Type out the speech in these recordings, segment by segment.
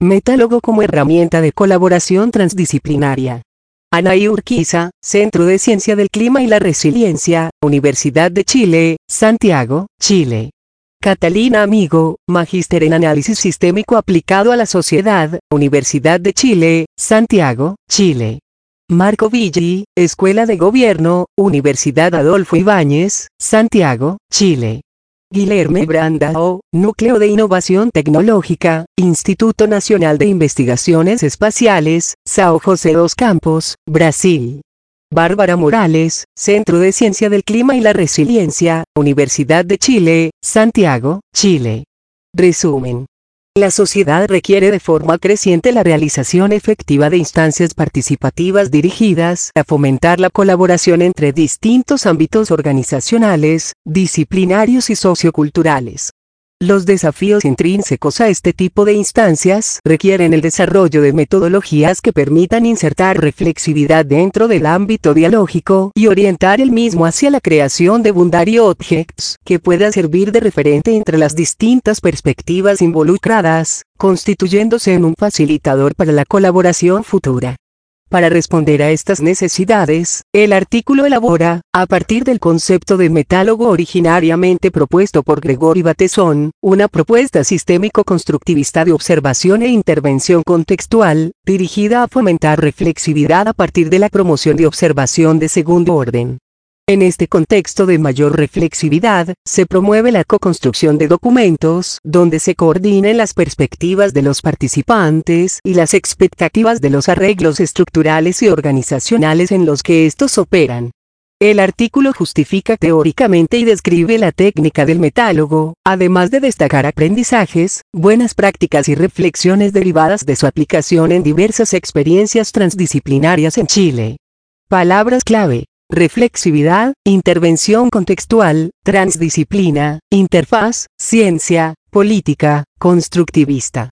Metálogo como herramienta de colaboración transdisciplinaria. Anaí Urquiza, Centro de Ciencia del Clima y la Resiliencia, Universidad de Chile, Santiago, Chile. Catalina Amigo, Magíster en Análisis Sistémico Aplicado a la Sociedad, Universidad de Chile, Santiago, Chile. Marco Villi, Escuela de Gobierno, Universidad Adolfo Ibáñez, Santiago, Chile. Guilherme Brandão, Núcleo de Innovación Tecnológica, Instituto Nacional de Investigaciones Espaciales, São José dos Campos, Brasil. Bárbara Morales, Centro de Ciencia del Clima y la Resiliencia, Universidad de Chile, Santiago, Chile. Resumen. La sociedad requiere de forma creciente la realización efectiva de instancias participativas dirigidas a fomentar la colaboración entre distintos ámbitos organizacionales, disciplinarios y socioculturales. Los desafíos intrínsecos a este tipo de instancias requieren el desarrollo de metodologías que permitan insertar reflexividad dentro del ámbito dialógico y orientar el mismo hacia la creación de boundary objects que pueda servir de referente entre las distintas perspectivas involucradas, constituyéndose en un facilitador para la colaboración futura. Para responder a estas necesidades, el artículo elabora, a partir del concepto de metálogo originariamente propuesto por Gregory Bateson, una propuesta sistémico-constructivista de observación e intervención contextual, dirigida a fomentar reflexividad a partir de la promoción de observación de segundo orden. En este contexto de mayor reflexividad, se promueve la co-construcción de documentos, donde se coordinen las perspectivas de los participantes y las expectativas de los arreglos estructurales y organizacionales en los que estos operan. El artículo justifica teóricamente y describe la técnica del metálogo, además de destacar aprendizajes, buenas prácticas y reflexiones derivadas de su aplicación en diversas experiencias transdisciplinarias en Chile. Palabras clave: reflexividad, intervención contextual, transdisciplina, interfaz, ciencia, política, constructivista.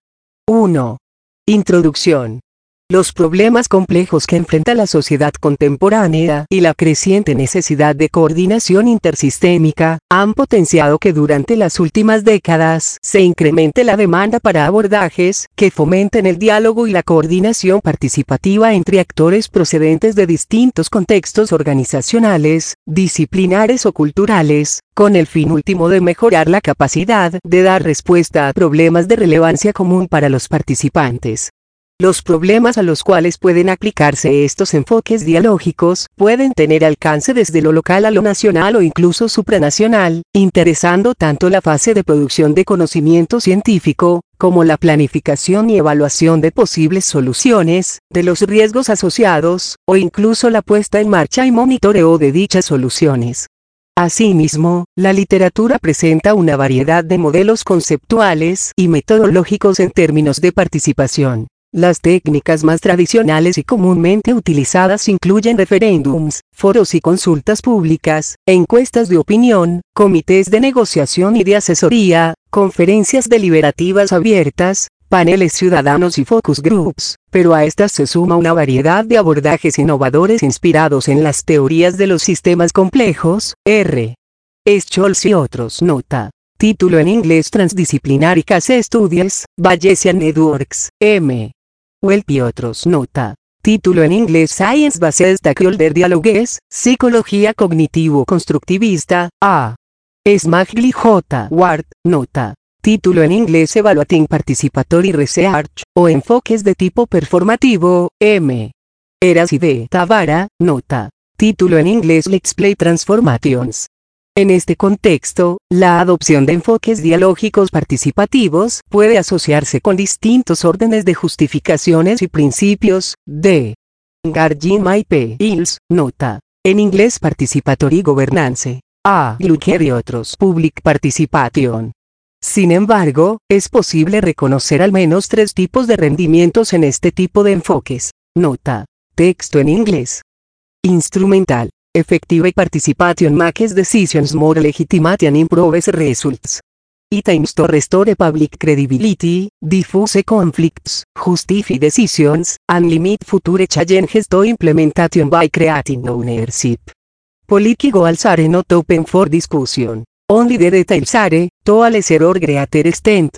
1. Introducción. Los problemas complejos que enfrenta la sociedad contemporánea y la creciente necesidad de coordinación intersistémica han potenciado que durante las últimas décadas se incremente la demanda para abordajes que fomenten el diálogo y la coordinación participativa entre actores procedentes de distintos contextos organizacionales, disciplinares o culturales, con el fin último de mejorar la capacidad de dar respuesta a problemas de relevancia común para los participantes. Los problemas a los cuales pueden aplicarse estos enfoques dialógicos pueden tener alcance desde lo local a lo nacional o incluso supranacional, interesando tanto la fase de producción de conocimiento científico, como la planificación y evaluación de posibles soluciones, de los riesgos asociados, o incluso la puesta en marcha y monitoreo de dichas soluciones. Asimismo, la literatura presenta una variedad de modelos conceptuales y metodológicos en términos de participación. Las técnicas más tradicionales y comúnmente utilizadas incluyen referéndums, foros y consultas públicas, encuestas de opinión, comités de negociación y de asesoría, conferencias deliberativas abiertas, paneles ciudadanos y focus groups, pero a estas se suma una variedad de abordajes innovadores inspirados en las teorías de los sistemas complejos, R. Scholz y otros. Nota. Título en inglés: Transdisciplinary Case Studies, Bayesian Networks, M. Welp y otros. Nota. Título en inglés: Science-Based Stakeholder Dialogues, Psicología Cognitivo-Constructivista, A. Smagli J. Ward. Nota. Título en inglés: Evaluating Participatory Research, o Enfoques de tipo performativo, M. Eras y D. Tavara. Nota. Título en inglés: Let's Play Transformations. En este contexto, la adopción de enfoques dialógicos participativos puede asociarse con distintos órdenes de justificaciones y principios, de Gargin P. Hills. Nota. En inglés: Participatory Governance, A. Glucker y otros. Public Participation. Sin embargo, es posible reconocer al menos tres tipos de rendimientos en este tipo de enfoques. Nota. Texto en inglés. Instrumental. Effective participation makes decisions more legitimate and improves results. It aims to restore public credibility, diffuse conflicts, justify decisions, and limit future changes to implementation by creating ownership. Policy goals are not open for discussion. Only the details are, to a lesser or greater extent,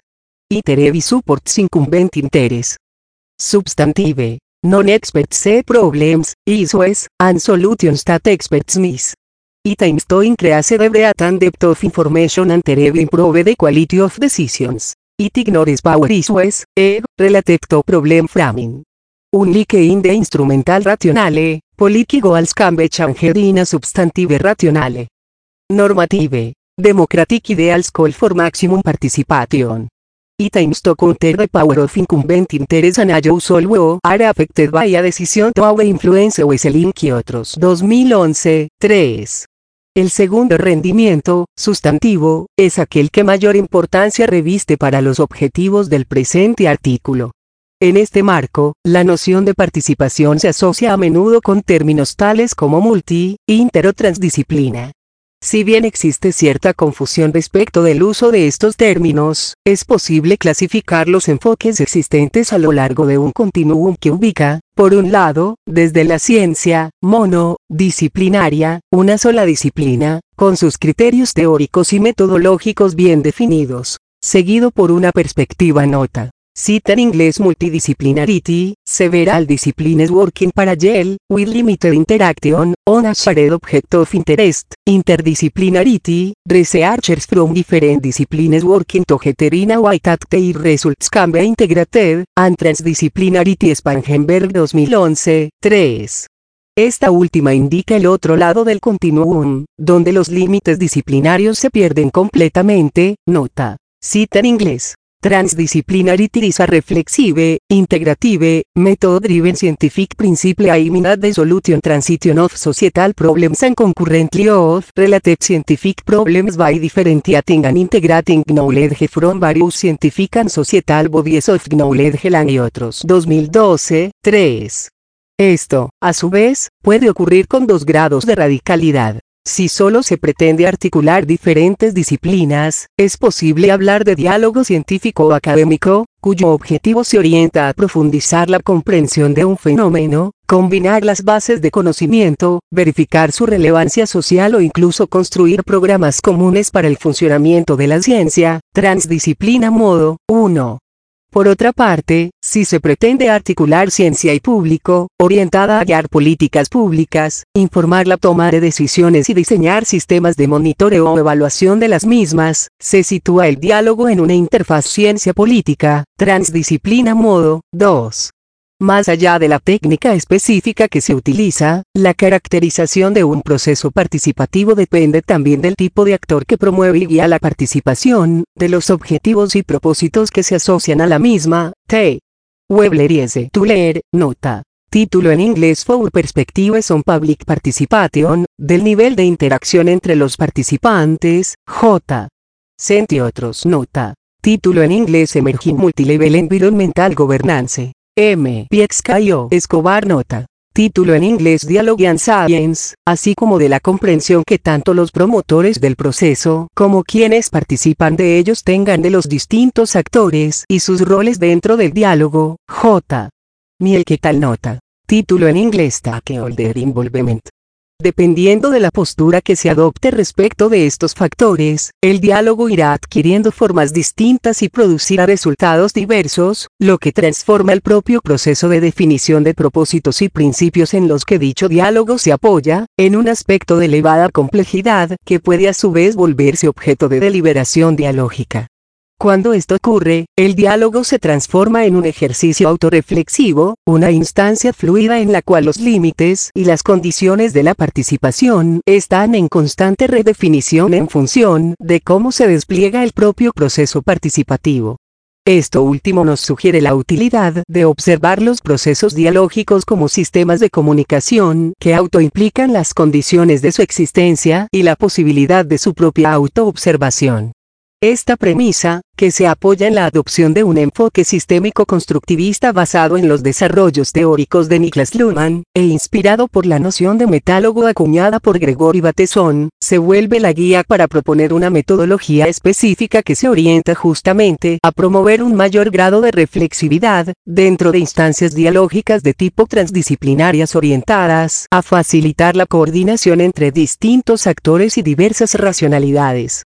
iterevi supports incumbent interes. Substantive. Non-experts see problems, issues, and solutions that experts miss. It aims to increase the breadth and depth of information and thereby improve the quality of decisions. It ignores power issues, related to problem framing. Unlike in the instrumental rationale, policy goals can be changed in a substantive rationale. Normative. Democratic ideals call for maximum participation. It aims to counter the power of incumbent interest and allow all are affected by a decision to our influence o link y otros. 2011, 3. El segundo rendimiento, sustantivo, es aquel que mayor importancia reviste para los objetivos del presente artículo. En este marco, la noción de participación se asocia a menudo con términos tales como multi, inter o transdisciplina. Si bien existe cierta confusión respecto del uso de estos términos, es posible clasificar los enfoques existentes a lo largo de un continuum que ubica, por un lado, desde la ciencia, monodisciplinaria, una sola disciplina, con sus criterios teóricos y metodológicos bien definidos, seguido por una perspectiva nota. Cita en inglés multidisciplinarity, several disciplines working parallel, with limited interaction, on a shared object of interest, interdisciplinarity, researchers from different disciplines working together in a way that their results can be integrated, and transdisciplinarity Spangenberg 2011, 3. Esta última indica el otro lado del continuum, donde los límites disciplinarios se pierden completamente, nota. Cita en inglés. Transdisciplinarity is a reflexive, integrative, method-driven scientific principle aiming at the solution transition of societal problems and concurrently of related scientific problems by differentiating and integrating knowledge from various scientific and societal bodies of knowledge y otros. 2012, 3. Esto, a su vez, puede ocurrir con dos grados de radicalidad. Si solo se pretende articular diferentes disciplinas, es posible hablar de diálogo científico o académico, cuyo objetivo se orienta a profundizar la comprensión de un fenómeno, combinar las bases de conocimiento, verificar su relevancia social o incluso construir programas comunes para el funcionamiento de la ciencia. Transdisciplina modo 1. Por otra parte, si se pretende articular ciencia y público, orientada a guiar políticas públicas, informar la toma de decisiones y diseñar sistemas de monitoreo o evaluación de las mismas, se sitúa el diálogo en una interfaz ciencia-política, transdisciplina modo 2. Más allá de la técnica específica que se utiliza, la caracterización de un proceso participativo depende también del tipo de actor que promueve y guía la participación, de los objetivos y propósitos que se asocian a la misma. T. Webler y S. Tuller, nota. Título en inglés For Perspectives on Public Participation, del nivel de interacción entre los participantes, J. Cent y otros, nota. Título en inglés Emerging Multilevel Environmental Governance. M. Piexcayo Escobar, nota. Título en inglés Dialogue and Science, así como de la comprensión que tanto los promotores del proceso como quienes participan de ellos tengan de los distintos actores y sus roles dentro del diálogo. J. Miel, ¿qué tal, nota? Título en inglés Stakeholder Involvement. Dependiendo de la postura que se adopte respecto de estos factores, el diálogo irá adquiriendo formas distintas y producirá resultados diversos, lo que transforma el propio proceso de definición de propósitos y principios en los que dicho diálogo se apoya, en un aspecto de elevada complejidad que puede a su vez volverse objeto de deliberación dialógica. Cuando esto ocurre, el diálogo se transforma en un ejercicio autorreflexivo, una instancia fluida en la cual los límites y las condiciones de la participación están en constante redefinición en función de cómo se despliega el propio proceso participativo. Esto último nos sugiere la utilidad de observar los procesos dialógicos como sistemas de comunicación que autoimplican las condiciones de su existencia y la posibilidad de su propia autoobservación. Esta premisa, que se apoya en la adopción de un enfoque sistémico constructivista basado en los desarrollos teóricos de Niklas Luhmann, e inspirado por la noción de metálogo acuñada por Gregory Bateson, se vuelve la guía para proponer una metodología específica que se orienta justamente a promover un mayor grado de reflexividad, dentro de instancias dialógicas de tipo transdisciplinarias orientadas a facilitar la coordinación entre distintos actores y diversas racionalidades.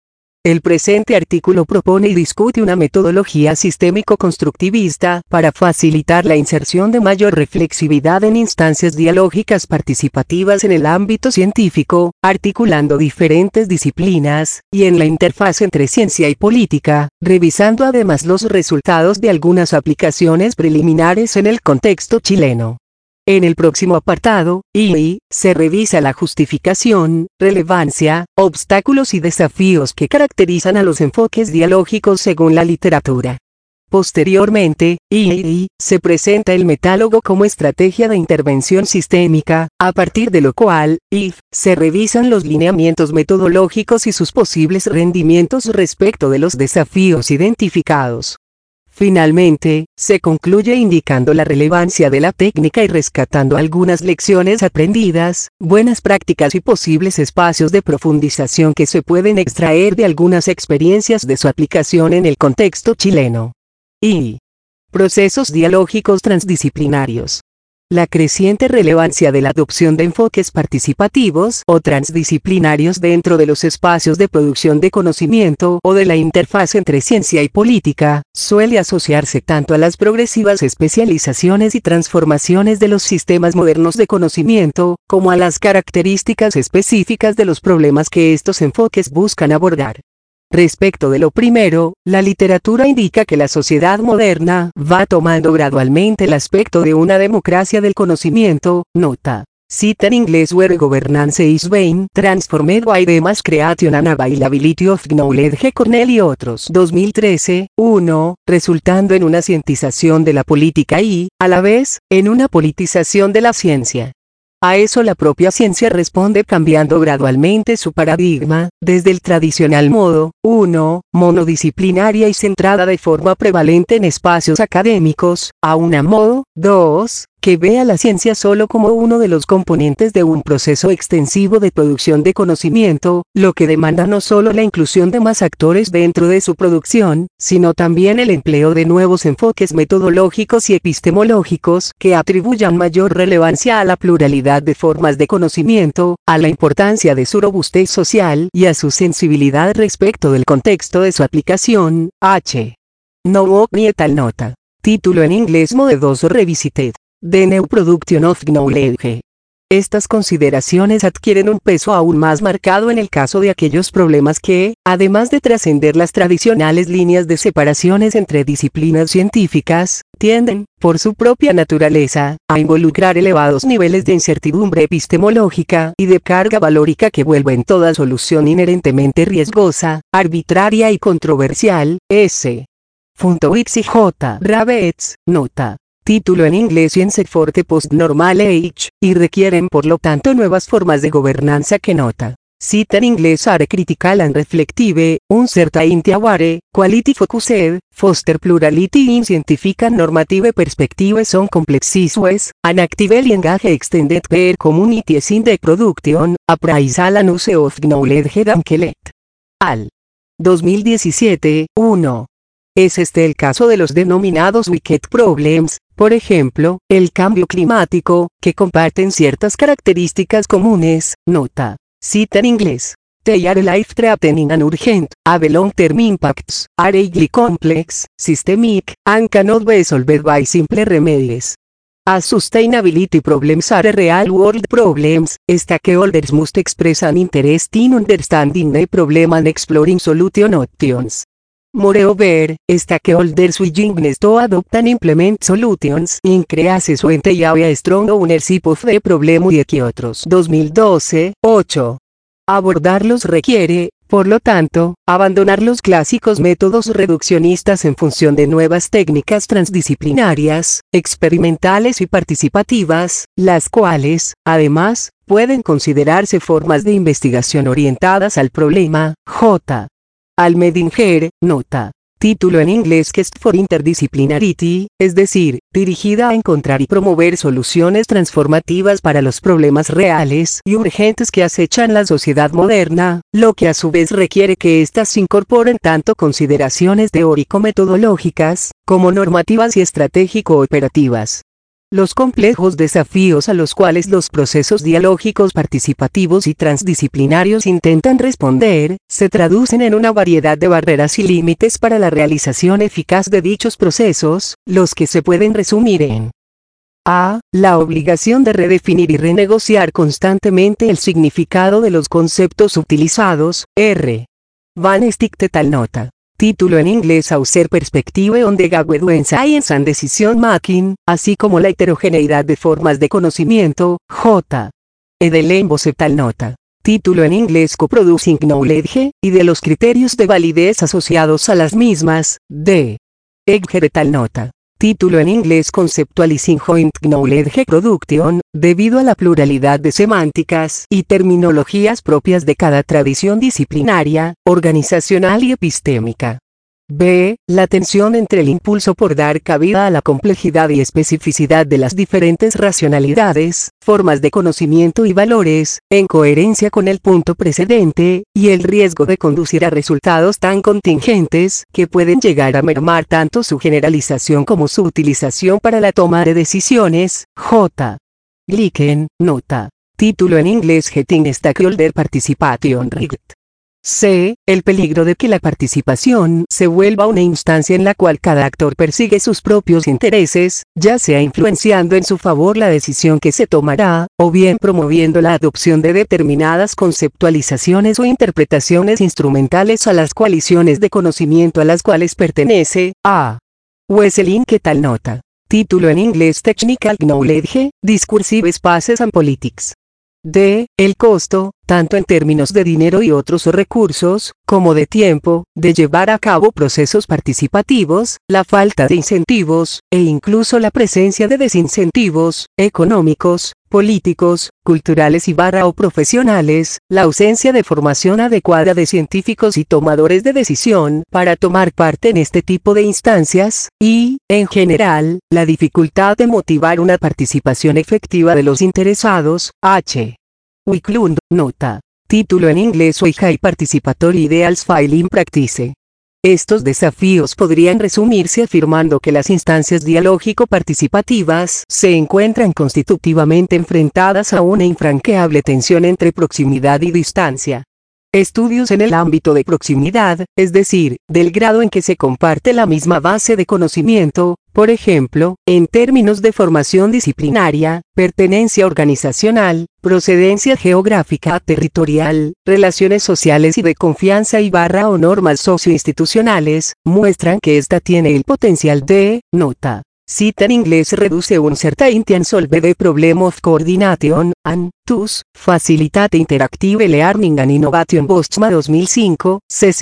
El presente artículo propone y discute una metodología sistémico-constructivista para facilitar la inserción de mayor reflexividad en instancias dialógicas participativas en el ámbito científico, articulando diferentes disciplinas, y en la interfaz entre ciencia y política, revisando además los resultados de algunas aplicaciones preliminares en el contexto chileno. En el próximo apartado, I, se revisa la justificación, relevancia, obstáculos y desafíos que caracterizan a los enfoques dialógicos según la literatura. Posteriormente, I, se presenta el metálogo como estrategia de intervención sistémica, a partir de lo cual, I, se revisan los lineamientos metodológicos y sus posibles rendimientos respecto de los desafíos identificados. Finalmente, se concluye indicando la relevancia de la técnica y rescatando algunas lecciones aprendidas, buenas prácticas y posibles espacios de profundización que se pueden extraer de algunas experiencias de su aplicación en el contexto chileno. I. Procesos dialógicos transdisciplinarios. La creciente relevancia de la adopción de enfoques participativos o transdisciplinarios dentro de los espacios de producción de conocimiento o de la interfaz entre ciencia y política, suele asociarse tanto a las progresivas especializaciones y transformaciones de los sistemas modernos de conocimiento, como a las características específicas de los problemas que estos enfoques buscan abordar. Respecto de lo primero, la literatura indica que la sociedad moderna va tomando gradualmente el aspecto de una democracia del conocimiento, nota. Cita en inglés Where governance is being transformed by the mass creation and availability of knowledge Cornell y otros. 2013, 1, resultando en una cientización de la política y, a la vez, en una politización de la ciencia. A eso la propia ciencia responde cambiando gradualmente su paradigma, desde el tradicional modo, 1, monodisciplinaria y centrada de forma prevalente en espacios académicos, a una modo, 2, que ve a la ciencia solo como uno de los componentes de un proceso extensivo de producción de conocimiento, lo que demanda no solo la inclusión de más actores dentro de su producción, sino también el empleo de nuevos enfoques metodológicos y epistemológicos que atribuyan mayor relevancia a la pluralidad de formas de conocimiento, a la importancia de su robustez social y a su sensibilidad respecto del contexto de su aplicación. H. Nowak et al. Nota. Título en inglés Mode 2 Revisited. The New Production of Knowledge. Estas consideraciones adquieren un peso aún más marcado en el caso de aquellos problemas que, además de trascender las tradicionales líneas de separaciones entre disciplinas científicas, tienden, por su propia naturaleza, a involucrar elevados niveles de incertidumbre epistemológica y de carga valórica que vuelven toda solución inherentemente riesgosa, arbitraria y controversial. S. Ipsi J. Ravets, nota. Título en inglés Science for the Post-Normal Age, y requieren por lo tanto nuevas formas de gobernanza que nota. Cita en inglés Are critical and reflective, uncertainty aware, quality focused, foster plurality in scientific and normative perspectives on complex issues, and actively engage extended peer communities in the production, appraisal and use of knowledge and collect. Al. 2017, 1. Es este el caso de los denominados wicked problems, por ejemplo, el cambio climático, que comparten ciertas características comunes, nota. Cita en inglés. They are life-threatening and urgent, have long-term impacts, are highly complex, systemic, and cannot be solved by simple remedies. As sustainability problems are real-world problems, stakeholders must express an interest in understanding the problem and exploring solution options. Moreover, stakeholders willingness to adopt and implement solutions increases when they have a strong ownership of the problem y que otros. 2012, 8. Abordarlos requiere, por lo tanto, abandonar los clásicos métodos reduccionistas en función de nuevas técnicas transdisciplinarias, experimentales y participativas, las cuales, además, pueden considerarse formas de investigación orientadas al problema. J. Almedinger, nota. Título en inglés Quest for Interdisciplinarity, es decir, dirigida a encontrar y promover soluciones transformativas para los problemas reales y urgentes que acechan la sociedad moderna, lo que a su vez requiere que éstas incorporen tanto consideraciones teórico-metodológicas, como normativas y estratégico-operativas. Los complejos desafíos a los cuales los procesos dialógicos participativos y transdisciplinarios intentan responder, se traducen en una variedad de barreras y límites para la realización eficaz de dichos procesos, los que se pueden resumir en a. La obligación de redefinir y renegociar constantemente el significado de los conceptos utilizados. R. Van Stick tal nota. Título en inglés: Auser Perspective on the Gap en Science and Decision Making, así como la heterogeneidad de formas de conocimiento. J. Edelembo tal nota. Título en inglés: Co-Producing Knowledge, y de los criterios de validez asociados a las mismas. D. Egger tal nota. Título en inglés: Conceptualizing Joint Knowledge Production, debido a la pluralidad de semánticas y terminologías propias de cada tradición disciplinaria, organizacional y epistémica. B. La tensión entre el impulso por dar cabida a la complejidad y especificidad de las diferentes racionalidades, formas de conocimiento y valores, en coherencia con el punto precedente, y el riesgo de conducir a resultados tan contingentes, que pueden llegar a mermar tanto su generalización como su utilización para la toma de decisiones. J. Glicken, nota. Título en inglés: Getting Stakeholder Participation Right. C. El peligro de que la participación se vuelva una instancia en la cual cada actor persigue sus propios intereses, ya sea influenciando en su favor la decisión que se tomará, o bien promoviendo la adopción de determinadas conceptualizaciones o interpretaciones instrumentales a las coaliciones de conocimiento a las cuales pertenece. A. Wesselin tal nota. Título en inglés: Technical Knowledge, Discursive Spaces and Politics. D. El costo, tanto en términos de dinero y otros recursos, como de tiempo, de llevar a cabo procesos participativos, la falta de incentivos, e incluso la presencia de desincentivos, económicos, políticos, culturales o profesionales, la ausencia de formación adecuada de científicos y tomadores de decisión para tomar parte en este tipo de instancias, y, en general, la dificultad de motivar una participación efectiva de los interesados. H. Wiklund, nota. Título en inglés: Why High Participatory Ideals Fail in Practice. Estos desafíos podrían resumirse afirmando que las instancias dialógico-participativas se encuentran constitutivamente enfrentadas a una infranqueable tensión entre proximidad y distancia. Estudios en el ámbito de proximidad, es decir, del grado en que se comparte la misma base de conocimiento, por ejemplo, en términos de formación disciplinaria, pertenencia organizacional, procedencia geográfica territorial, relaciones sociales y de confianza o normas socioinstitucionales, muestran que esta tiene el potencial de, nota. Cita en inglés: reduce un certain solve the problem of coordination, and, thus, facilitate interactive learning and innovation. Bostma 2005,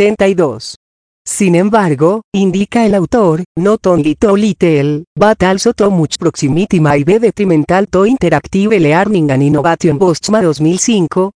62. Sin embargo, indica el autor, not only too little, but also too much proximity may be detrimental to interactive learning and innovation. Bostma 2005,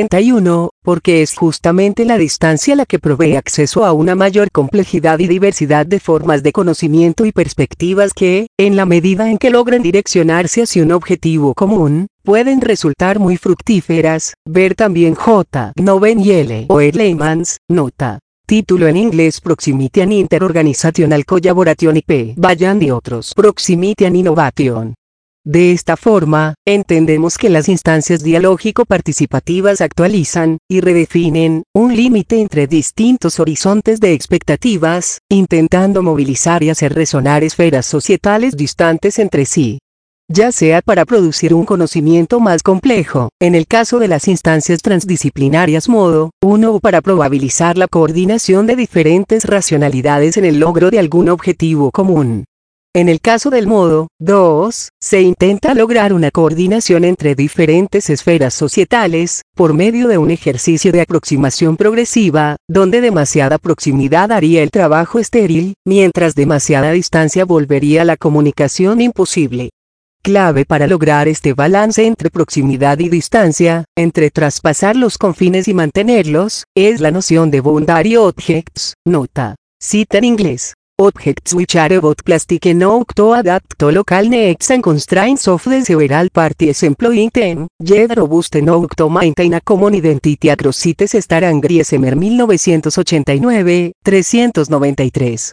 61, porque es justamente la distancia la que provee acceso a una mayor complejidad y diversidad de formas de conocimiento y perspectivas que, en la medida en que logran direccionarse hacia un objetivo común, pueden resultar muy fructíferas. Ver también J. Noven y L. O. Leymans, nota. Título en inglés: Proximity and Interorganizational Collaboration y P. Vayan y otros. Proximity and Innovation. De esta forma, entendemos que las instancias dialógico-participativas actualizan, y redefinen, un límite entre distintos horizontes de expectativas, intentando movilizar y hacer resonar esferas societales distantes entre sí. Ya sea para producir un conocimiento más complejo, en el caso de las instancias transdisciplinarias modo 1, o para probabilizar la coordinación de diferentes racionalidades en el logro de algún objetivo común. En el caso del modo 2, se intenta lograr una coordinación entre diferentes esferas societales, por medio de un ejercicio de aproximación progresiva, donde demasiada proximidad haría el trabajo estéril, mientras demasiada distancia volvería la comunicación imposible. Clave para lograr este balance entre proximidad y distancia, entre traspasar los confines y mantenerlos, es la noción de boundary objects, nota. Cita en inglés. Objects which are both plastic enough to adapt to local needs and constraints of the several parties employing them, yet robust enough to maintain a common identity across cities. Starangry Esmer 1989, 393.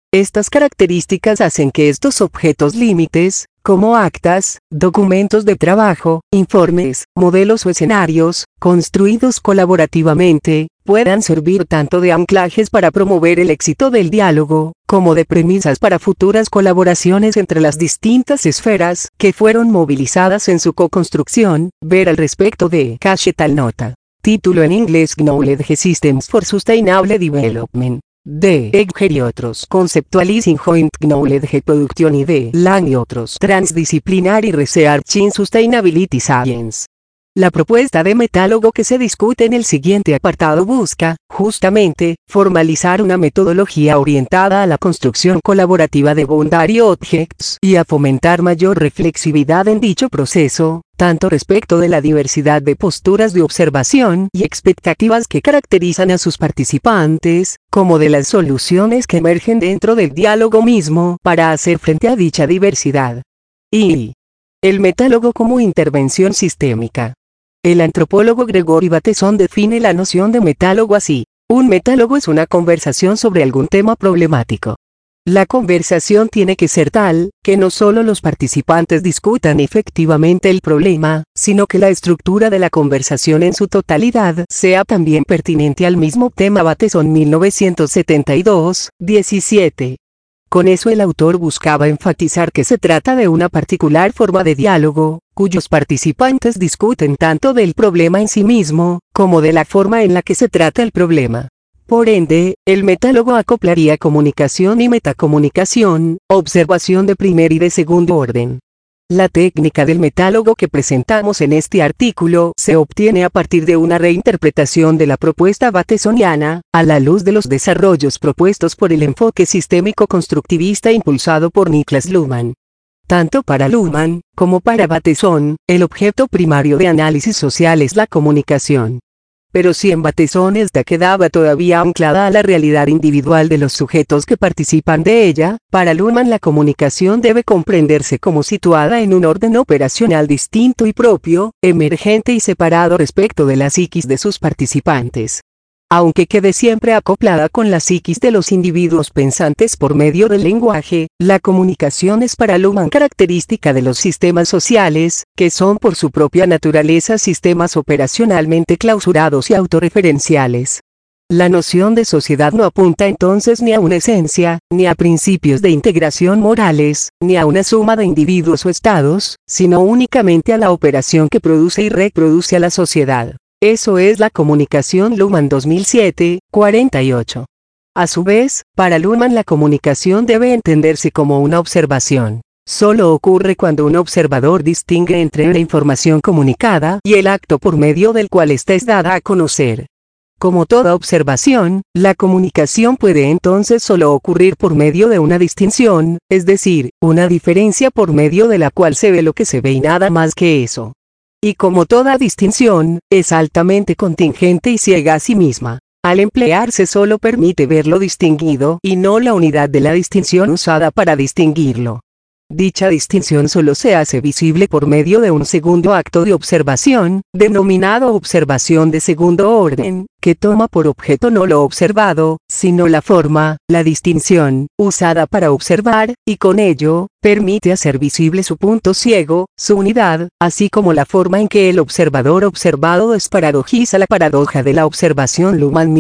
Estas características hacen que estos objetos límites, como actas, documentos de trabajo, informes, modelos o escenarios, construidos colaborativamente, puedan servir tanto de anclajes para promover el éxito del diálogo, como de premisas para futuras colaboraciones entre las distintas esferas que fueron movilizadas en su co-construcción. Ver al respecto de Cachetal Nota. Título en inglés: Knowledge Systems for Sustainable Development. De Egger y otros. Conceptualizing Joint Knowledge Production y de Lang y otros. Transdisciplinary Research in Sustainability Science. La propuesta de metálogo que se discute en el siguiente apartado busca, justamente, formalizar una metodología orientada a la construcción colaborativa de boundary objects y a fomentar mayor reflexividad en dicho proceso, tanto respecto de la diversidad de posturas de observación y expectativas que caracterizan a sus participantes, como de las soluciones que emergen dentro del diálogo mismo para hacer frente a dicha diversidad. Y el metálogo como intervención sistémica. El antropólogo Gregory Bateson define la noción de metálogo así: un metálogo es una conversación sobre algún tema problemático. La conversación tiene que ser tal, que no solo los participantes discutan efectivamente el problema, sino que la estructura de la conversación en su totalidad sea también pertinente al mismo tema. Bateson 1972, 17. Con eso el autor buscaba enfatizar que se trata de una particular forma de diálogo, cuyos participantes discuten tanto del problema en sí mismo, como de la forma en la que se trata el problema. Por ende, el metálogo acoplaría comunicación y metacomunicación, observación de primer y de segundo orden. La técnica del metálogo que presentamos en este artículo se obtiene a partir de una reinterpretación de la propuesta batesoniana, a la luz de los desarrollos propuestos por el enfoque sistémico constructivista impulsado por Niklas Luhmann. Tanto para Luhmann, como para Bateson, el objeto primario de análisis social es la comunicación. Pero si en Bateson esta quedaba todavía anclada a la realidad individual de los sujetos que participan de ella, para Luhmann la comunicación debe comprenderse como situada en un orden operacional distinto y propio, emergente y separado respecto de la psiquis de sus participantes. Aunque quede siempre acoplada con la psiquis de los individuos pensantes por medio del lenguaje, la comunicación es para Luhmann característica de los sistemas sociales, que son por su propia naturaleza sistemas operacionalmente clausurados y autorreferenciales. La noción de sociedad no apunta entonces ni a una esencia, ni a principios de integración morales, ni a una suma de individuos o estados, sino únicamente a la operación que produce y reproduce a la sociedad. Eso es la comunicación. Luhmann 2007, 48. A su vez, para Luhmann la comunicación debe entenderse como una observación. Solo ocurre cuando un observador distingue entre la información comunicada y el acto por medio del cual ésta es dada a conocer. Como toda observación, la comunicación puede entonces solo ocurrir por medio de una distinción, es decir, una diferencia por medio de la cual se ve lo que se ve y nada más que eso. Y como toda distinción, es altamente contingente y ciega a sí misma. Al emplearse solo permite ver lo distinguido y no la unidad de la distinción usada para distinguirlo. Dicha distinción solo se hace visible por medio de un segundo acto de observación, denominado observación de segundo orden, que toma por objeto no lo observado, sino la forma, la distinción, usada para observar, y con ello, permite hacer visible su punto ciego, su unidad, así como la forma en que el observador observado desparadojiza la paradoja de la observación. Luhmann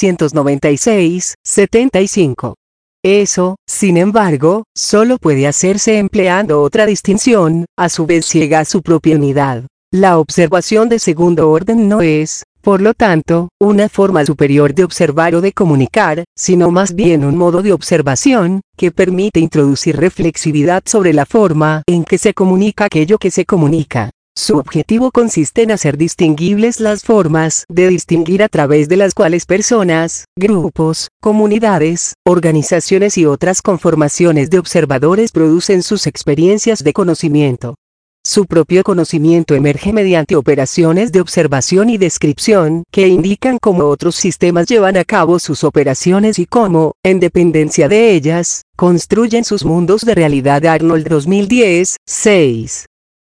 1996, 75. Eso, sin embargo, solo puede hacerse empleando otra distinción, a su vez ciega a su propia unidad. La observación de segundo orden no es, por lo tanto, una forma superior de observar o de comunicar, sino más bien un modo de observación, que permite introducir reflexividad sobre la forma en que se comunica aquello que se comunica. Su objetivo consiste en hacer distinguibles las formas de distinguir a través de las cuales personas, grupos, comunidades, organizaciones y otras conformaciones de observadores producen sus experiencias de conocimiento. Su propio conocimiento emerge mediante operaciones de observación y descripción que indican cómo otros sistemas llevan a cabo sus operaciones y cómo, en dependencia de ellas, construyen sus mundos de realidad. Arnold 2010, 6.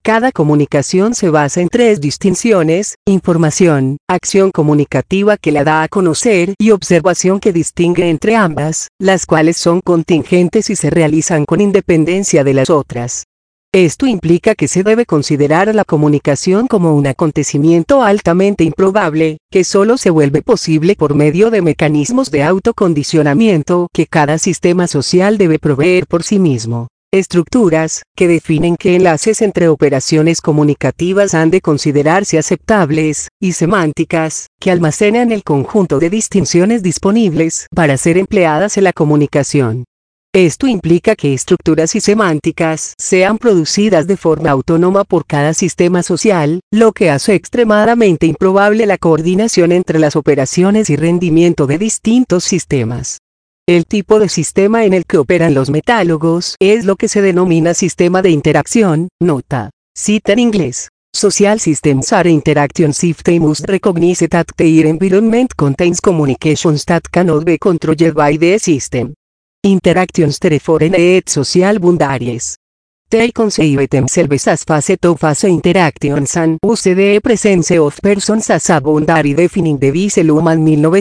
Cada comunicación se basa en tres distinciones: información, acción comunicativa que la da a conocer y observación que distingue entre ambas, las cuales son contingentes y se realizan con independencia de las otras. Esto implica que se debe considerar a la comunicación como un acontecimiento altamente improbable, que solo se vuelve posible por medio de mecanismos de autocondicionamiento que cada sistema social debe proveer por sí mismo. Estructuras, que definen qué enlaces entre operaciones comunicativas han de considerarse aceptables, y semánticas, que almacenan el conjunto de distinciones disponibles para ser empleadas en la comunicación. Esto implica que estructuras y semánticas sean producidas de forma autónoma por cada sistema social, lo que hace extremadamente improbable la coordinación entre las operaciones y rendimiento de distintos sistemas. El tipo de sistema en el que operan los metálogos es lo que se denomina sistema de interacción. Nota. Cita en inglés. Social systems are interaction systems must recognize that their environment contains communications that cannot be controlled by the system. Interactions therefore need social boundaries. They conceive themselves as facet of phase interactions and use the presence of persons as a boundary defining the vise Luhmann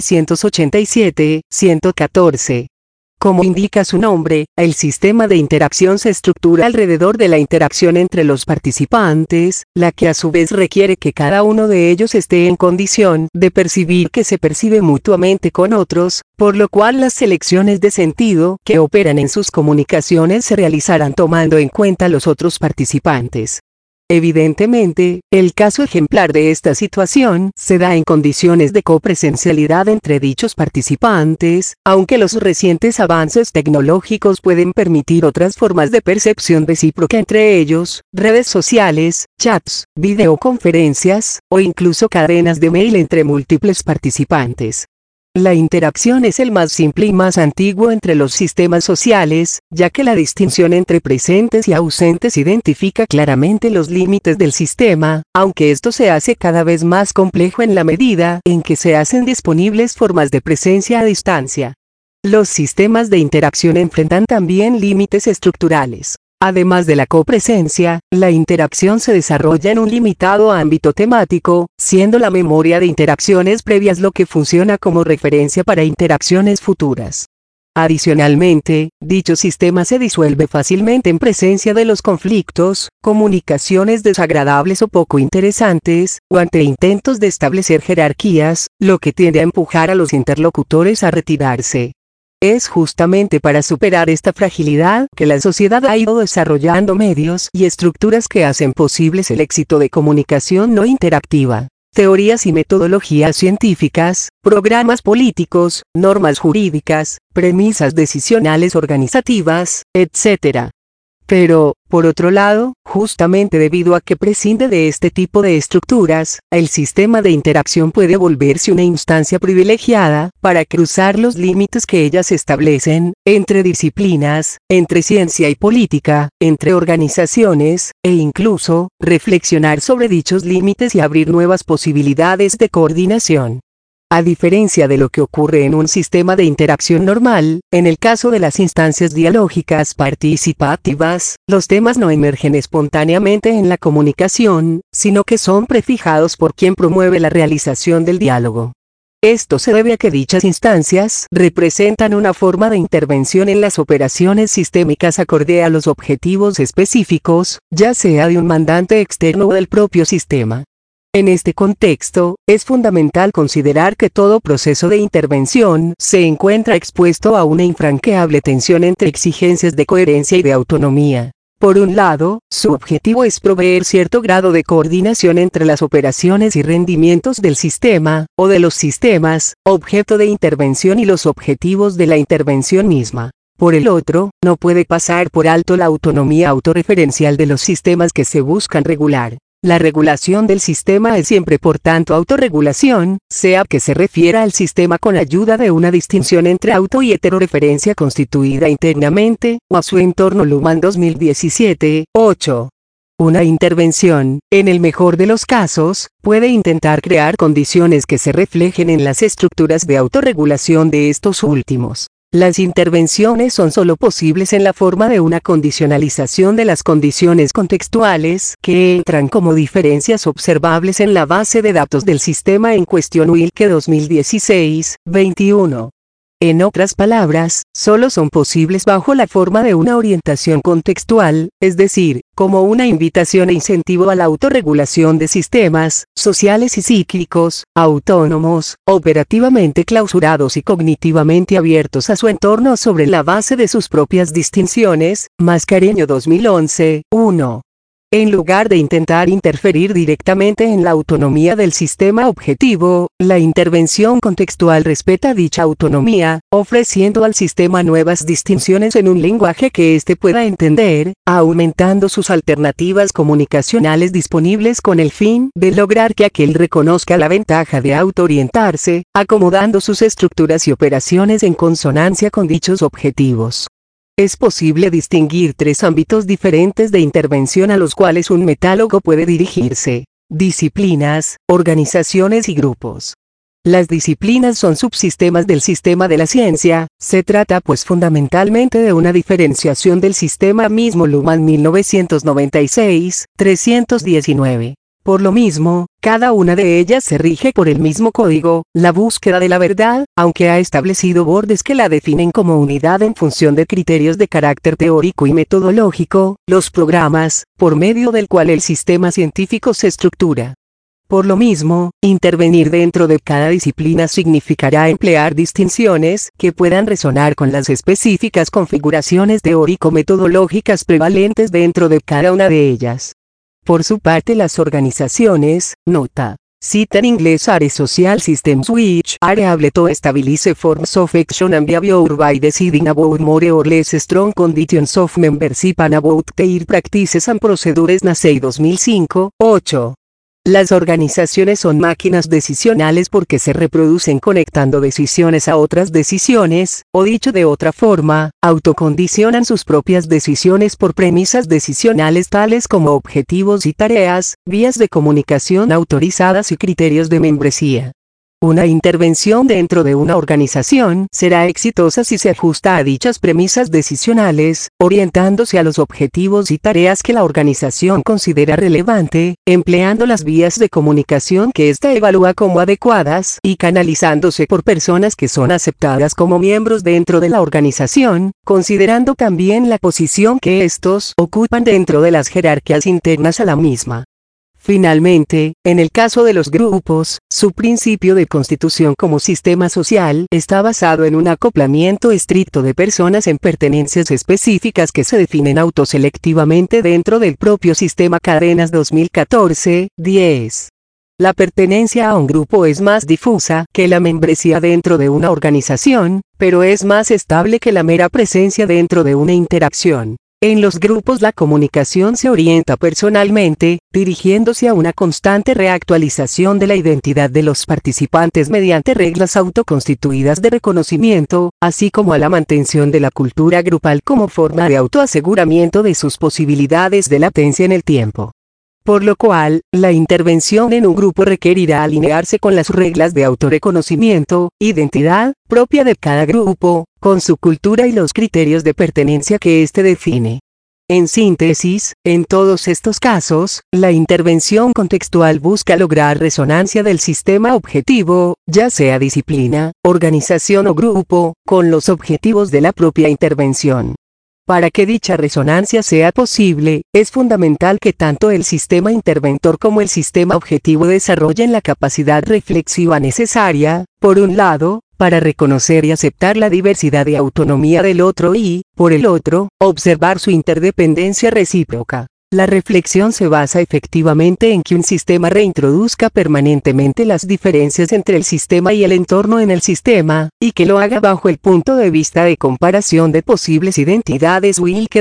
1987, 114. Como indica su nombre, el sistema de interacción se estructura alrededor de la interacción entre los participantes, la que a su vez requiere que cada uno de ellos esté en condición de percibir que se percibe mutuamente con otros, por lo cual las selecciones de sentido que operan en sus comunicaciones se realizarán tomando en cuenta los otros participantes. Evidentemente, el caso ejemplar de esta situación se da en condiciones de copresencialidad entre dichos participantes, aunque los recientes avances tecnológicos pueden permitir otras formas de percepción recíproca entre ellos, redes sociales, chats, videoconferencias, o incluso cadenas de mail entre múltiples participantes. La interacción es el más simple y más antiguo entre los sistemas sociales, ya que la distinción entre presentes y ausentes identifica claramente los límites del sistema, aunque esto se hace cada vez más complejo en la medida en que se hacen disponibles formas de presencia a distancia. Los sistemas de interacción enfrentan también límites estructurales. Además de la copresencia, la interacción se desarrolla en un limitado ámbito temático, siendo la memoria de interacciones previas lo que funciona como referencia para interacciones futuras. Adicionalmente, dicho sistema se disuelve fácilmente en presencia de los conflictos, comunicaciones desagradables o poco interesantes, o ante intentos de establecer jerarquías, lo que tiende a empujar a los interlocutores a retirarse. Es justamente para superar esta fragilidad que la sociedad ha ido desarrollando medios y estructuras que hacen posibles el éxito de comunicación no interactiva. Teorías y metodologías científicas, programas políticos, normas jurídicas, premisas decisionales organizativas, etc. Pero, por otro lado, justamente debido a que prescinde de este tipo de estructuras, el sistema de interacción puede volverse una instancia privilegiada para cruzar los límites que ellas establecen, entre disciplinas, entre ciencia y política, entre organizaciones, e incluso, reflexionar sobre dichos límites y abrir nuevas posibilidades de coordinación. A diferencia de lo que ocurre en un sistema de interacción normal, en el caso de las instancias dialógicas participativas, los temas no emergen espontáneamente en la comunicación, sino que son prefijados por quien promueve la realización del diálogo. Esto se debe a que dichas instancias representan una forma de intervención en las operaciones sistémicas acorde a los objetivos específicos, ya sea de un mandante externo o del propio sistema. En este contexto, es fundamental considerar que todo proceso de intervención se encuentra expuesto a una infranqueable tensión entre exigencias de coherencia y de autonomía. Por un lado, su objetivo es proveer cierto grado de coordinación entre las operaciones y rendimientos del sistema, o de los sistemas, objeto de intervención y los objetivos de la intervención misma. Por el otro, no puede pasar por alto la autonomía autorreferencial de los sistemas que se buscan regular. La regulación del sistema es siempre por tanto autorregulación, sea que se refiera al sistema con ayuda de una distinción entre auto y heteroreferencia constituida internamente, o a su entorno Luhmann 2017, 8. Una intervención, en el mejor de los casos, puede intentar crear condiciones que se reflejen en las estructuras de autorregulación de estos últimos. Las intervenciones son solo posibles en la forma de una condicionalización de las condiciones contextuales que entran como diferencias observables en la base de datos del sistema en cuestión Wilke 2016, 21. En otras palabras, solo son posibles bajo la forma de una orientación contextual, es decir, como una invitación e incentivo a la autorregulación de sistemas sociales y psíquicos, autónomos, operativamente clausurados y cognitivamente abiertos a su entorno sobre la base de sus propias distinciones. Mascareño 2011, 1. En lugar de intentar interferir directamente en la autonomía del sistema objetivo, la intervención contextual respeta dicha autonomía, ofreciendo al sistema nuevas distinciones en un lenguaje que éste pueda entender, aumentando sus alternativas comunicacionales disponibles con el fin de lograr que aquel reconozca la ventaja de autoorientarse, acomodando sus estructuras y operaciones en consonancia con dichos objetivos. Es posible distinguir tres ámbitos diferentes de intervención a los cuales un metálogo puede dirigirse: disciplinas, organizaciones y grupos. Las disciplinas son subsistemas del sistema de la ciencia. Se trata pues fundamentalmente de una diferenciación del sistema mismo. Luhmann 1996, 319. Por lo mismo, cada una de ellas se rige por el mismo código, la búsqueda de la verdad, aunque ha establecido bordes que la definen como unidad en función de criterios de carácter teórico y metodológico, los programas, por medio del cual el sistema científico se estructura. Por lo mismo, intervenir dentro de cada disciplina significará emplear distinciones que puedan resonar con las específicas configuraciones teórico-metodológicas prevalentes dentro de cada una de ellas. Por su parte, las organizaciones, nota, cita en inglés Are social systems which are able to establish forms of action and behavior by deciding about more or less strong conditions of membership and about their practices and procedures. Nassei 2005, 8. Las organizaciones son máquinas decisionales porque se reproducen conectando decisiones a otras decisiones, o dicho de otra forma, autocondicionan sus propias decisiones por premisas decisionales tales como objetivos y tareas, vías de comunicación autorizadas y criterios de membresía. Una intervención dentro de una organización será exitosa si se ajusta a dichas premisas decisionales, orientándose a los objetivos y tareas que la organización considera relevante, empleando las vías de comunicación que ésta evalúa como adecuadas y canalizándose por personas que son aceptadas como miembros dentro de la organización, considerando también la posición que estos ocupan dentro de las jerarquías internas a la misma. Finalmente, en el caso de los grupos, su principio de constitución como sistema social está basado en un acoplamiento estricto de personas en pertenencias específicas que se definen autoselectivamente dentro del propio sistema. Cadenas 2014, 10. La pertenencia a un grupo es más difusa que la membresía dentro de una organización, pero es más estable que la mera presencia dentro de una interacción. En los grupos la comunicación se orienta personalmente, dirigiéndose a una constante reactualización de la identidad de los participantes mediante reglas autoconstituidas de reconocimiento, así como a la mantención de la cultura grupal como forma de autoaseguramiento de sus posibilidades de latencia en el tiempo. Por lo cual, la intervención en un grupo requerirá alinearse con las reglas de autorreconocimiento, identidad, propia de cada grupo, con su cultura y los criterios de pertenencia que éste define. En síntesis, en todos estos casos, la intervención contextual busca lograr resonancia del sistema objetivo, ya sea disciplina, organización o grupo, con los objetivos de la propia intervención. Para que dicha resonancia sea posible, es fundamental que tanto el sistema interventor como el sistema objetivo desarrollen la capacidad reflexiva necesaria, por un lado, para reconocer y aceptar la diversidad y autonomía del otro y, por el otro, observar su interdependencia recíproca. La reflexión se basa efectivamente en que un sistema reintroduzca permanentemente las diferencias entre el sistema y el entorno en el sistema, y que lo haga bajo el punto de vista de comparación de posibles identidades. Wilke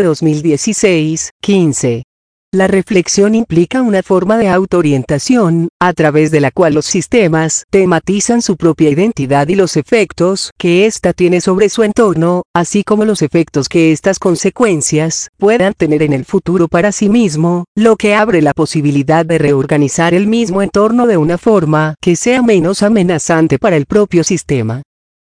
2016, 15. La reflexión implica una forma de autoorientación, a través de la cual los sistemas tematizan su propia identidad y los efectos que ésta tiene sobre su entorno, así como los efectos que estas consecuencias puedan tener en el futuro para sí mismo, lo que abre la posibilidad de reorganizar el mismo entorno de una forma que sea menos amenazante para el propio sistema.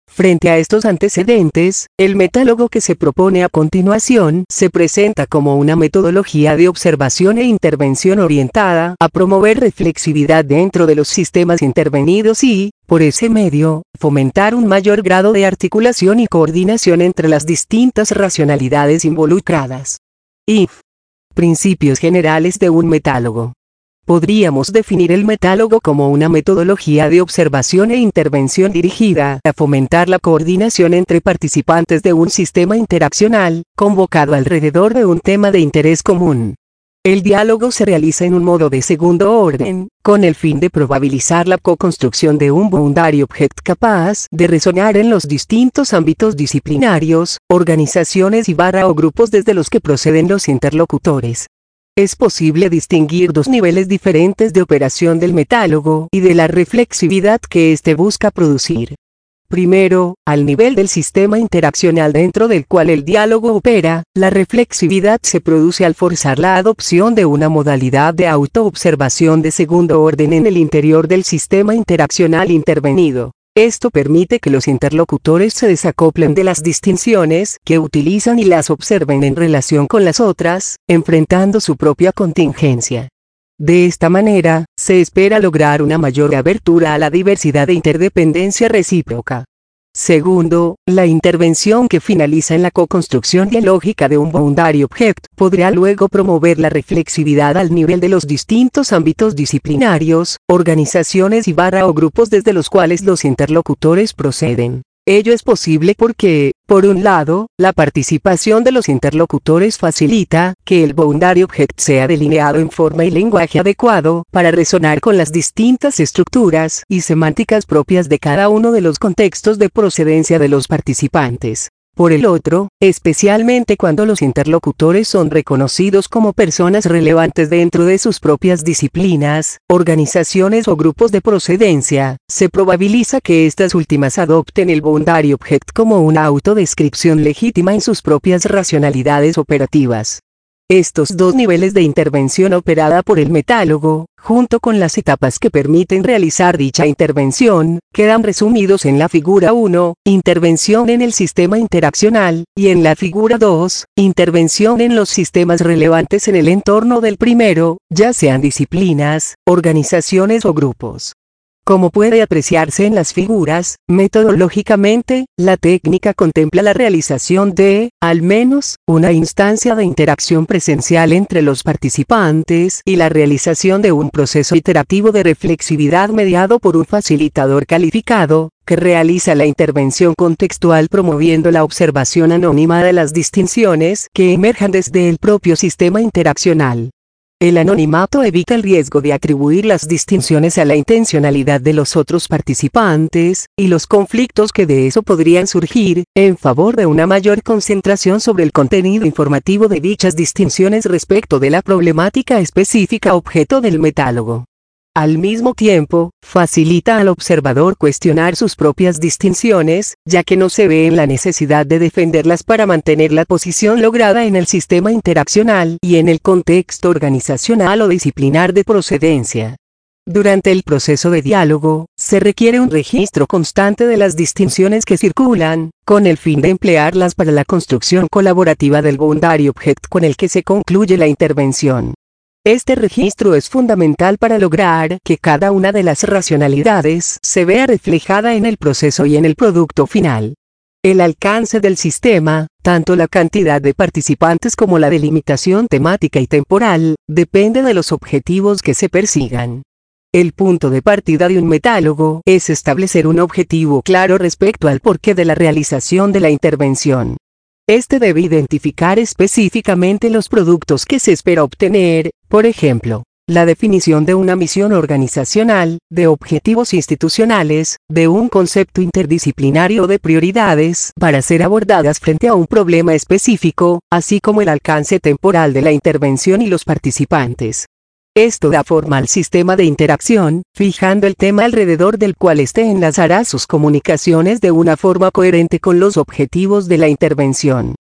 Frente a estos antecedentes, el metálogo que se propone a continuación se presenta como una metodología de observación e intervención orientada a promover reflexividad dentro de los sistemas intervenidos y, por ese medio, fomentar un mayor grado de articulación y coordinación entre las distintas racionalidades involucradas. IF. Principios generales de un metálogo. Podríamos definir el metálogo como una metodología de observación e intervención dirigida a fomentar la coordinación entre participantes de un sistema interaccional, convocado alrededor de un tema de interés común. El diálogo se realiza en un modo de segundo orden, con el fin de probabilizar la co-construcción de un boundary object capaz de resonar en los distintos ámbitos disciplinarios, organizaciones o grupos desde los que proceden los interlocutores. Es posible distinguir dos niveles diferentes de operación del metálogo y de la reflexividad que éste busca producir. Primero, al nivel del sistema interaccional dentro del cual el diálogo opera, la reflexividad se produce al forzar la adopción de una modalidad de autoobservación de segundo orden en el interior del sistema interaccional intervenido. Esto permite que los interlocutores se desacoplen de las distinciones que utilizan y las observen en relación con las otras, enfrentando su propia contingencia. De esta manera, se espera lograr una mayor abertura a la diversidad e interdependencia recíproca. Segundo, la intervención que finaliza en la co-construcción dialógica de un boundary object podrá luego promover la reflexividad al nivel de los distintos ámbitos disciplinarios, organizaciones o grupos desde los cuales los interlocutores proceden. Ello es posible porque, por un lado, la participación de los interlocutores facilita que el boundary object sea delineado en forma y lenguaje adecuado para resonar con las distintas estructuras y semánticas propias de cada uno de los contextos de procedencia de los participantes. Por el otro, especialmente cuando los interlocutores son reconocidos como personas relevantes dentro de sus propias disciplinas, organizaciones o grupos de procedencia, se probabiliza que estas últimas adopten el boundary object como una autodescripción legítima en sus propias racionalidades operativas. Estos dos niveles de intervención operada por el metálogo, junto con las etapas que permiten realizar dicha intervención, quedan resumidos en la figura 1, intervención en el sistema interaccional, y en la figura 2, intervención en los sistemas relevantes en el entorno del primero, ya sean disciplinas, organizaciones o grupos. Como puede apreciarse en las figuras, metodológicamente, la técnica contempla la realización de, al menos, una instancia de interacción presencial entre los participantes y la realización de un proceso iterativo de reflexividad mediado por un facilitador calificado, que realiza la intervención contextual promoviendo la observación anónima de las distinciones que emerjan desde el propio sistema interaccional. El anonimato evita el riesgo de atribuir las distinciones a la intencionalidad de los otros participantes, y los conflictos que de eso podrían surgir, en favor de una mayor concentración sobre el contenido informativo de dichas distinciones respecto de la problemática específica objeto del metálogo. Al mismo tiempo, facilita al observador cuestionar sus propias distinciones, ya que no se ve en la necesidad de defenderlas para mantener la posición lograda en el sistema interaccional y en el contexto organizacional o disciplinar de procedencia. Durante el proceso de diálogo, se requiere un registro constante de las distinciones que circulan, con el fin de emplearlas para la construcción colaborativa del boundary object con el que se concluye la intervención. Este registro es fundamental para lograr que cada una de las racionalidades se vea reflejada en el proceso y en el producto final. El alcance del sistema, tanto la cantidad de participantes como la delimitación temática y temporal, depende de los objetivos que se persigan. El punto de partida de un metálogo es establecer un objetivo claro respecto al porqué de la realización de la intervención. Este debe identificar específicamente los productos que se espera obtener, por ejemplo, la definición de una misión organizacional, de objetivos institucionales, de un concepto interdisciplinario de prioridades para ser abordadas frente a un problema específico, así como el alcance temporal de la intervención y los participantes. Esto da forma al sistema de interacción, fijando el tema alrededor del cual éste enlazará sus comunicaciones de una forma coherente con los objetivos de la intervención.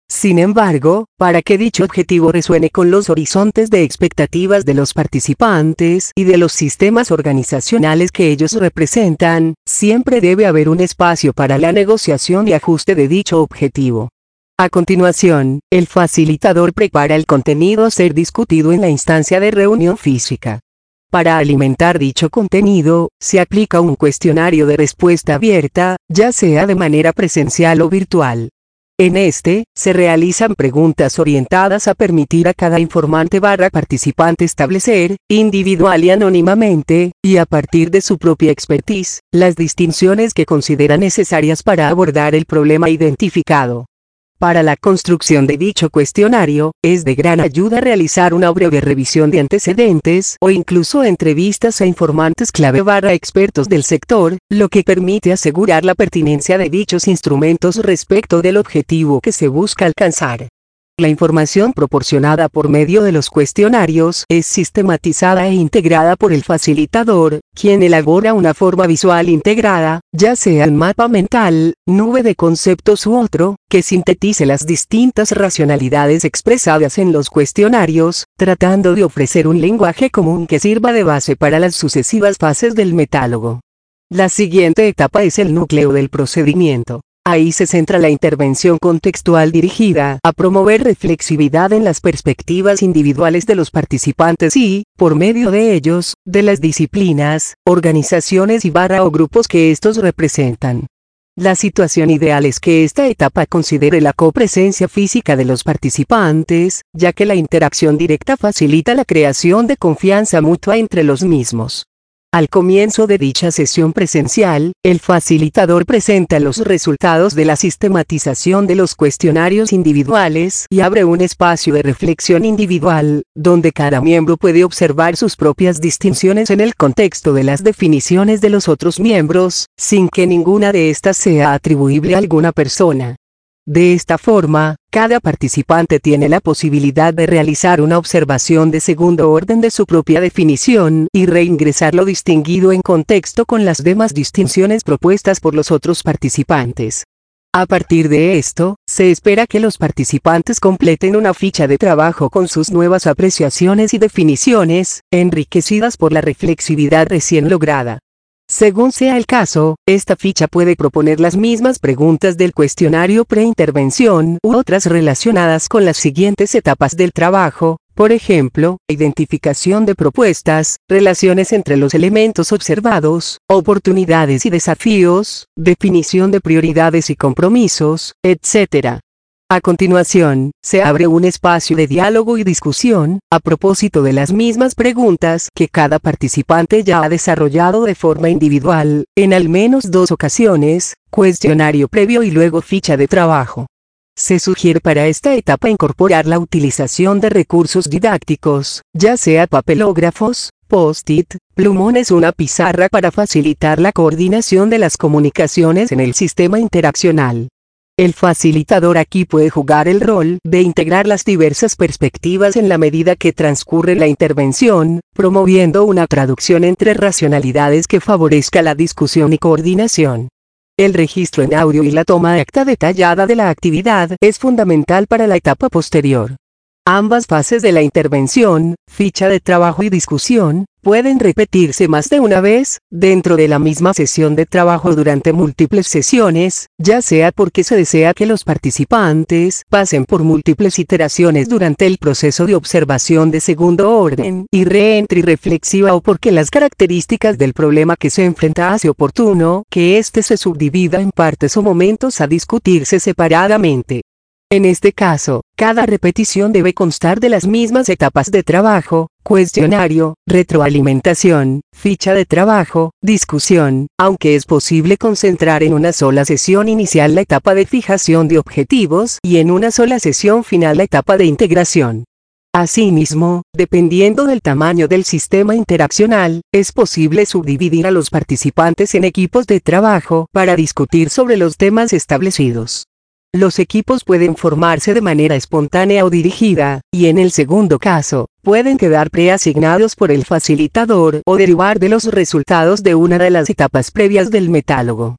Sin embargo, para que dicho objetivo resuene con los horizontes de expectativas de los participantes y de los sistemas organizacionales que ellos representan, siempre debe haber un espacio para la negociación y ajuste de dicho objetivo. A continuación, el facilitador prepara el contenido a ser discutido en la instancia de reunión física. Para alimentar dicho contenido, se aplica un cuestionario de respuesta abierta, ya sea de manera presencial o virtual. En este, se realizan preguntas orientadas a permitir a cada informante/participante establecer, individual y anónimamente, y a partir de su propia expertise, las distinciones que considera necesarias para abordar el problema identificado. Para la construcción de dicho cuestionario, es de gran ayuda realizar una breve revisión de antecedentes o incluso entrevistas a informantes clave/expertos del sector, lo que permite asegurar la pertinencia de dichos instrumentos respecto del objetivo que se busca alcanzar. La información proporcionada por medio de los cuestionarios es sistematizada e integrada por el facilitador, quien elabora una forma visual integrada, ya sea un mapa mental, nube de conceptos u otro, que sintetice las distintas racionalidades expresadas en los cuestionarios, tratando de ofrecer un lenguaje común que sirva de base para las sucesivas fases del metálogo. La siguiente etapa es el núcleo del procedimiento. Ahí se centra la intervención contextual dirigida a promover reflexividad en las perspectivas individuales de los participantes y, por medio de ellos, de las disciplinas, organizaciones o grupos que estos representan. La situación ideal es que esta etapa considere la copresencia física de los participantes, ya que la interacción directa facilita la creación de confianza mutua entre los mismos. Al comienzo de dicha sesión presencial, el facilitador presenta los resultados de la sistematización de los cuestionarios individuales y abre un espacio de reflexión individual, donde cada miembro puede observar sus propias distinciones en el contexto de las definiciones de los otros miembros, sin que ninguna de estas sea atribuible a alguna persona. De esta forma, cada participante tiene la posibilidad de realizar una observación de segundo orden de su propia definición y reingresar lo distinguido en contexto con las demás distinciones propuestas por los otros participantes. A partir de esto, se espera que los participantes completen una ficha de trabajo con sus nuevas apreciaciones y definiciones, enriquecidas por la reflexividad recién lograda. Según sea el caso, esta ficha puede proponer las mismas preguntas del cuestionario preintervención u otras relacionadas con las siguientes etapas del trabajo, por ejemplo, identificación de propuestas, relaciones entre los elementos observados, oportunidades y desafíos, definición de prioridades y compromisos, etc. A continuación, se abre un espacio de diálogo y discusión, a propósito de las mismas preguntas que cada participante ya ha desarrollado de forma individual, en al menos 2 ocasiones, cuestionario previo y luego ficha de trabajo. Se sugiere para esta etapa incorporar la utilización de recursos didácticos, ya sea papelógrafos, post-it, plumones o una pizarra para facilitar la coordinación de las comunicaciones en el sistema interaccional. El facilitador aquí puede jugar el rol de integrar las diversas perspectivas en la medida que transcurre la intervención, promoviendo una traducción entre racionalidades que favorezca la discusión y coordinación. El registro en audio y la toma de acta detallada de la actividad es fundamental para la etapa posterior. Ambas fases de la intervención, ficha de trabajo y discusión, pueden repetirse más de una vez, dentro de la misma sesión de trabajo durante múltiples sesiones, ya sea porque se desea que los participantes pasen por múltiples iteraciones durante el proceso de observación de segundo orden y reentry reflexiva o porque las características del problema que se enfrenta hace oportuno que éste se subdivida en partes o momentos a discutirse separadamente. En este caso, cada repetición debe constar de las mismas etapas de trabajo, cuestionario, retroalimentación, ficha de trabajo, discusión, aunque es posible concentrar en una sola sesión inicial la etapa de fijación de objetivos y en una sola sesión final la etapa de integración. Asimismo, dependiendo del tamaño del sistema interaccional, es posible subdividir a los participantes en equipos de trabajo para discutir sobre los temas establecidos. Los equipos pueden formarse de manera espontánea o dirigida, y en el segundo caso, pueden quedar preasignados por el facilitador o derivar de los resultados de una de las etapas previas del metálogo.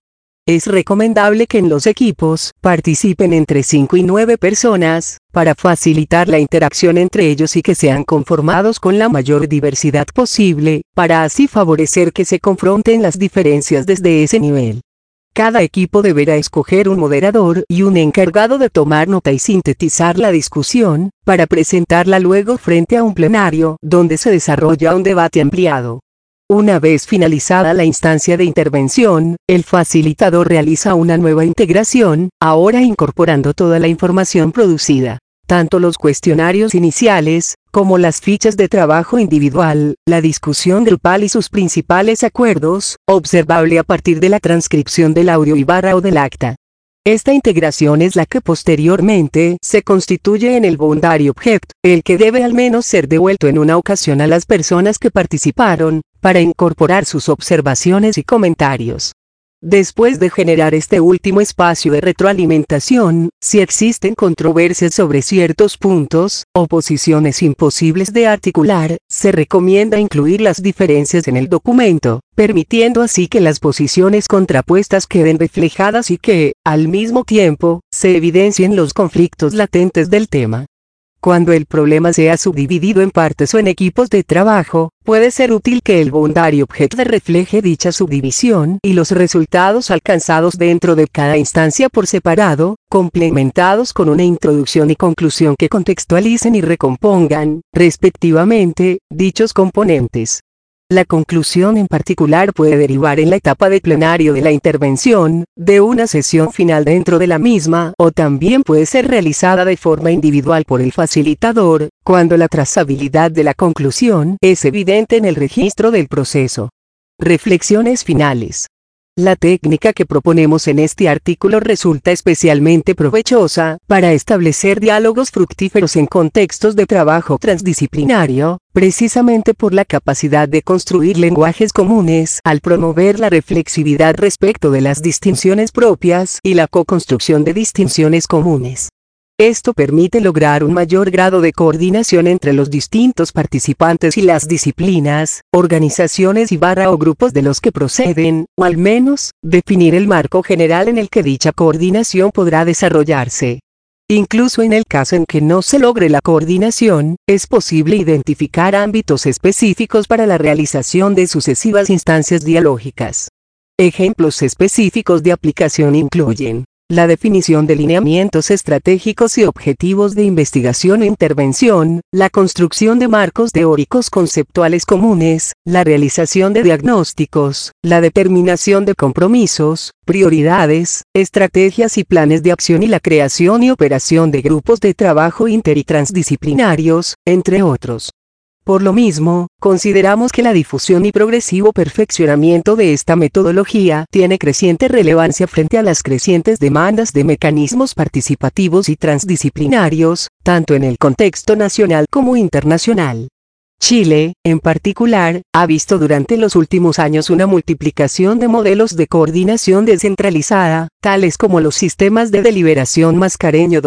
es recomendable que en los equipos participen entre 5 y 9 personas, para facilitar la interacción entre ellos y que sean conformados con la mayor diversidad posible, para así favorecer que se confronten las diferencias desde ese nivel. Cada equipo deberá escoger un moderador y un encargado de tomar nota y sintetizar la discusión, para presentarla luego frente a un plenario, donde se desarrolla un debate ampliado. Una vez finalizada la instancia de intervención, el facilitador realiza una nueva integración, ahora incorporando toda la información producida. Tanto los cuestionarios iniciales, como las fichas de trabajo individual, la discusión grupal y sus principales acuerdos, observable a partir de la transcripción del audio y barra o del acta. Esta integración es la que posteriormente se constituye en el boundary object, el que debe al menos ser devuelto en una ocasión a las personas que participaron, para incorporar sus observaciones y comentarios. Después de generar este último espacio de retroalimentación, si existen controversias sobre ciertos puntos, o posiciones imposibles de articular, se recomienda incluir las diferencias en el documento, permitiendo así que las posiciones contrapuestas queden reflejadas y que, al mismo tiempo, se evidencien los conflictos latentes del tema. Cuando el problema sea subdividido en partes o en equipos de trabajo, puede ser útil que el boundary object refleje dicha subdivisión y los resultados alcanzados dentro de cada instancia por separado, complementados con una introducción y conclusión que contextualicen y recompongan, respectivamente, dichos componentes. La conclusión en particular puede derivar en la etapa de plenario de la intervención, de una sesión final dentro de la misma, o también puede ser realizada de forma individual por el facilitador, cuando la trazabilidad de la conclusión es evidente en el registro del proceso. Reflexiones finales. La técnica que proponemos en este artículo resulta especialmente provechosa para establecer diálogos fructíferos en contextos de trabajo transdisciplinario, precisamente por la capacidad de construir lenguajes comunes al promover la reflexividad respecto de las distinciones propias y la co-construcción de distinciones comunes. Esto permite lograr un mayor grado de coordinación entre los distintos participantes y las disciplinas, organizaciones y o grupos de los que proceden, o al menos, definir el marco general en el que dicha coordinación podrá desarrollarse. Incluso en el caso en que no se logre la coordinación, es posible identificar ámbitos específicos para la realización de sucesivas instancias dialógicas. Ejemplos específicos de aplicación incluyen la definición de lineamientos estratégicos y objetivos de investigación e intervención, la construcción de marcos teóricos conceptuales comunes, la realización de diagnósticos, la determinación de compromisos, prioridades, estrategias y planes de acción y la creación y operación de grupos de trabajo inter y transdisciplinarios, entre otros. Por lo mismo, consideramos que la difusión y progresivo perfeccionamiento de esta metodología tiene creciente relevancia frente a las crecientes demandas de mecanismos participativos y transdisciplinarios, tanto en el contexto nacional como internacional. Chile, en particular, ha visto durante los últimos años una multiplicación de modelos de coordinación descentralizada, tales como los sistemas de deliberación Mascareño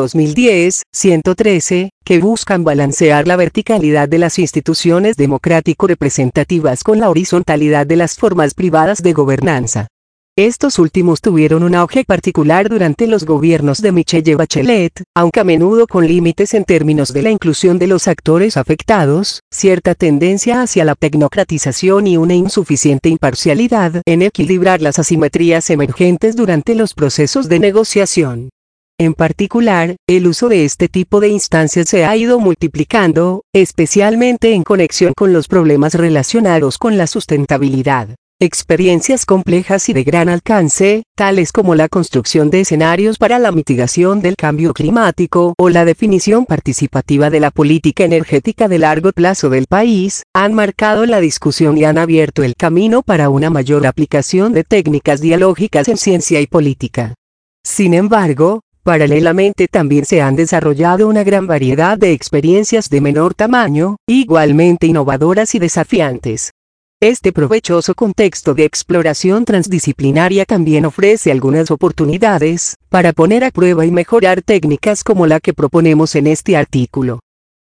2010-113, que buscan balancear la verticalidad de las instituciones democrático-representativas con la horizontalidad de las formas privadas de gobernanza. Estos últimos tuvieron un auge particular durante los gobiernos de Michelle Bachelet, aunque a menudo con límites en términos de la inclusión de los actores afectados, cierta tendencia hacia la tecnocratización y una insuficiente imparcialidad en equilibrar las asimetrías emergentes durante los procesos de negociación. En particular, el uso de este tipo de instancias se ha ido multiplicando, especialmente en conexión con los problemas relacionados con la sustentabilidad. Experiencias complejas y de gran alcance, tales como la construcción de escenarios para la mitigación del cambio climático o la definición participativa de la política energética de largo plazo del país, han marcado la discusión y han abierto el camino para una mayor aplicación de técnicas dialógicas en ciencia y política. Sin embargo, paralelamente también se han desarrollado una gran variedad de experiencias de menor tamaño, igualmente innovadoras y desafiantes. Este provechoso contexto de exploración transdisciplinaria también ofrece algunas oportunidades para poner a prueba y mejorar técnicas como la que proponemos en este artículo.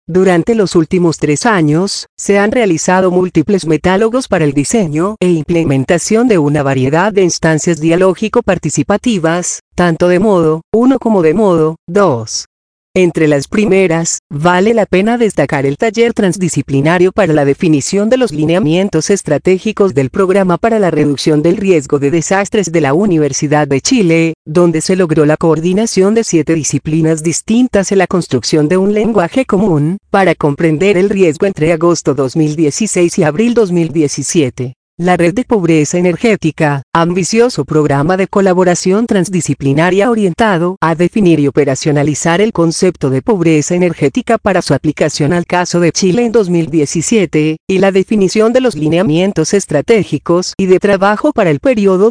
Durante los últimos 3 años, se han realizado múltiples metálogos para el diseño e implementación de una variedad de instancias dialógico-participativas, tanto de modo 1 como de modo 2. Entre las primeras, vale la pena destacar el taller transdisciplinario para la definición de los lineamientos estratégicos del Programa para la Reducción del Riesgo de Desastres de la Universidad de Chile, donde se logró la coordinación de 7 disciplinas distintas en la construcción de un lenguaje común, para comprender el riesgo entre agosto 2016 y abril 2017. La Red de Pobreza Energética, ambicioso programa de colaboración transdisciplinaria orientado a definir y operacionalizar el concepto de pobreza energética para su aplicación al caso de Chile en 2017, y la definición de los lineamientos estratégicos y de trabajo para el periodo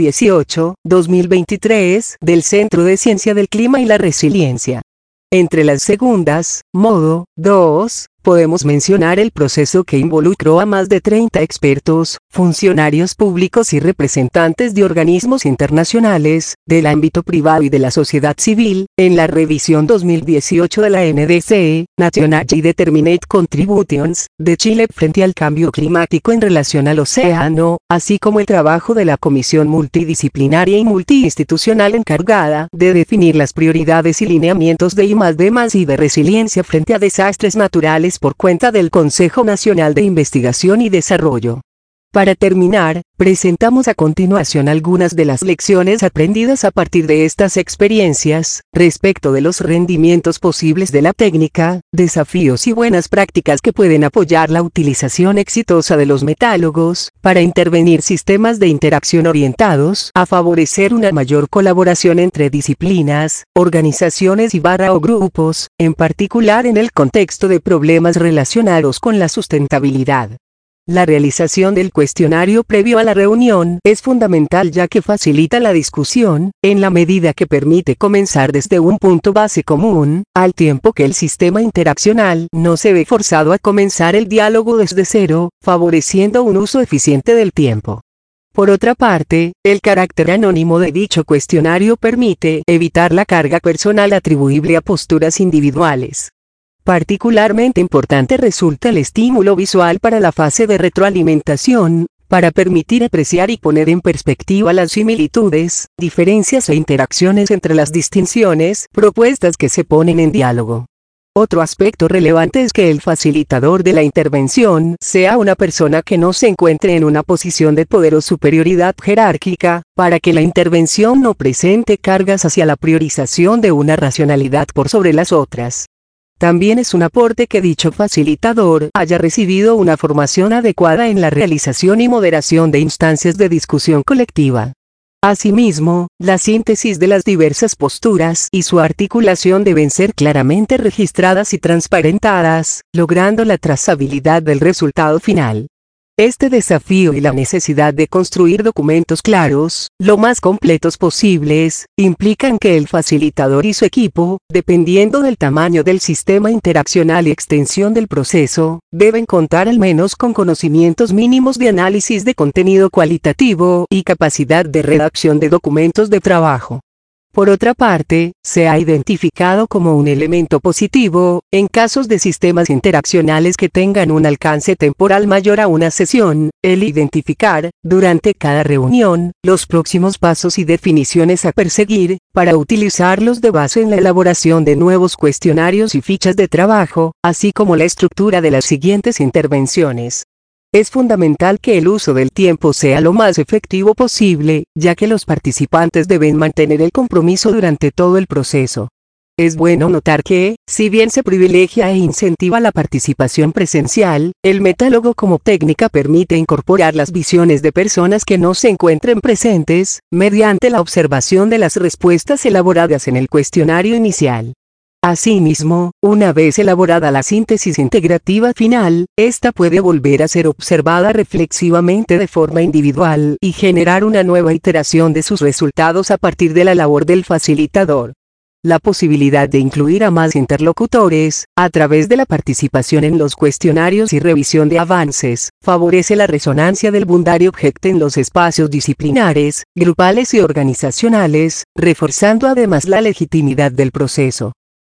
2018-2023 del Centro de Ciencia del Clima y la Resiliencia. Entre las segundas, modo 2, podemos mencionar el proceso que involucró a más de 30 expertos, funcionarios públicos y representantes de organismos internacionales, del ámbito privado y de la sociedad civil, en la revisión 2018 de la NDC, National Determinate Contributions, de Chile frente al cambio climático en relación al océano, así como el trabajo de la Comisión Multidisciplinaria y Multiinstitucional encargada de definir las prioridades y lineamientos de I+D+ y de resiliencia frente a desastres naturales por cuenta del Consejo Nacional de Investigación y Desarrollo. Para terminar, presentamos a continuación algunas de las lecciones aprendidas a partir de estas experiencias, respecto de los rendimientos posibles de la técnica, desafíos y buenas prácticas que pueden apoyar la utilización exitosa de los metálogos, para intervenir sistemas de interacción orientados a favorecer una mayor colaboración entre disciplinas, organizaciones o grupos, en particular en el contexto de problemas relacionados con la sustentabilidad. La realización del cuestionario previo a la reunión es fundamental ya que facilita la discusión, en la medida que permite comenzar desde un punto base común, al tiempo que el sistema interaccional no se ve forzado a comenzar el diálogo desde cero, favoreciendo un uso eficiente del tiempo. Por otra parte, el carácter anónimo de dicho cuestionario permite evitar la carga personal atribuible a posturas individuales. Particularmente importante resulta el estímulo visual para la fase de retroalimentación, para permitir apreciar y poner en perspectiva las similitudes, diferencias e interacciones entre las distinciones propuestas que se ponen en diálogo. Otro aspecto relevante es que el facilitador de la intervención sea una persona que no se encuentre en una posición de poder o superioridad jerárquica, para que la intervención no presente cargas hacia la priorización de una racionalidad por sobre las otras. También es un aporte que dicho facilitador haya recibido una formación adecuada en la realización y moderación de instancias de discusión colectiva. Asimismo, la síntesis de las diversas posturas y su articulación deben ser claramente registradas y transparentadas, logrando la trazabilidad del resultado final. Este desafío y la necesidad de construir documentos claros, lo más completos posibles, implican que el facilitador y su equipo, dependiendo del tamaño del sistema interaccional y extensión del proceso, deben contar al menos con conocimientos mínimos de análisis de contenido cualitativo y capacidad de redacción de documentos de trabajo. Por otra parte, se ha identificado como un elemento positivo, en casos de sistemas interaccionales que tengan un alcance temporal mayor a una sesión, el identificar, durante cada reunión, los próximos pasos y definiciones a perseguir, para utilizarlos de base en la elaboración de nuevos cuestionarios y fichas de trabajo, así como la estructura de las siguientes intervenciones. Es fundamental que el uso del tiempo sea lo más efectivo posible, ya que los participantes deben mantener el compromiso durante todo el proceso. Es bueno notar que, si bien se privilegia e incentiva la participación presencial, el metálogo como técnica permite incorporar las visiones de personas que no se encuentren presentes, mediante la observación de las respuestas elaboradas en el cuestionario inicial. Asimismo, una vez elaborada la síntesis integrativa final, esta puede volver a ser observada reflexivamente de forma individual y generar una nueva iteración de sus resultados a partir de la labor del facilitador. La posibilidad de incluir a más interlocutores, a través de la participación en los cuestionarios y revisión de avances, favorece la resonancia del Boundary Object en los espacios disciplinares, grupales y organizacionales, reforzando además la legitimidad del proceso.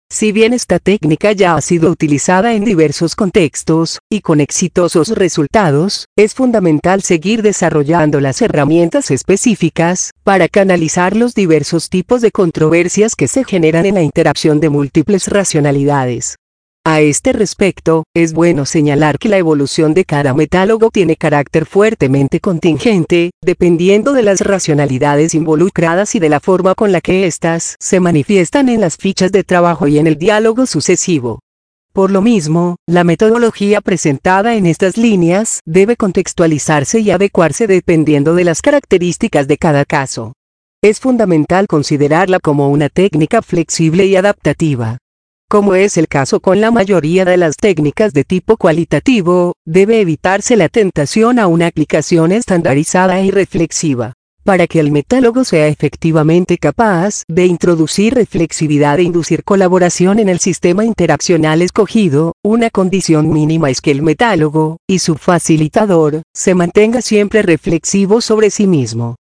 Si bien esta técnica ya ha sido utilizada en diversos contextos, y con exitosos resultados, es fundamental seguir desarrollando las herramientas específicas, para canalizar los diversos tipos de controversias que se generan en la interacción de múltiples racionalidades. A este respecto, es bueno señalar que la evolución de cada metálogo tiene carácter fuertemente contingente, dependiendo de las racionalidades involucradas y de la forma con la que éstas se manifiestan en las fichas de trabajo y en el diálogo sucesivo. Por lo mismo, la metodología presentada en estas líneas debe contextualizarse y adecuarse dependiendo de las características de cada caso. Es fundamental considerarla como una técnica flexible y adaptativa. Como es el caso con la mayoría de las técnicas de tipo cualitativo, debe evitarse la tentación a una aplicación estandarizada e irreflexiva. Para que el metálogo sea efectivamente capaz de introducir reflexividad e inducir colaboración en el sistema interaccional escogido, una condición mínima es que el metálogo, y su facilitador, se mantenga siempre reflexivo sobre sí mismo.